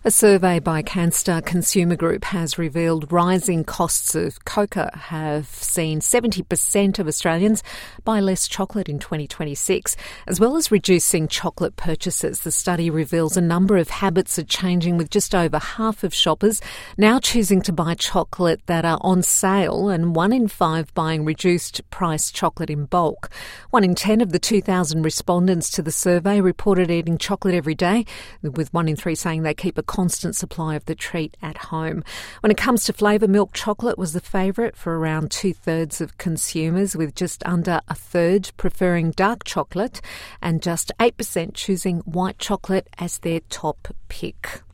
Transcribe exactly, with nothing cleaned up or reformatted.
A survey by Canstar Consumer Group has revealed rising costs of cocoa have seen seventy percent of Australians buy less chocolate in twenty twenty-six, as well as reducing chocolate purchases. The study reveals a number of habits are changing, with just over half of shoppers now choosing to buy chocolate that are on sale and one in five buying reduced price chocolate in bulk. One in ten of the two thousand respondents to the survey reported eating chocolate every day, with one in three saying they keep a constant supply of the treat at home. When it comes to flavour, milk chocolate was the favourite for around two-thirds of consumers, with just under a third preferring dark chocolate and just eight percent choosing white chocolate as their top pick.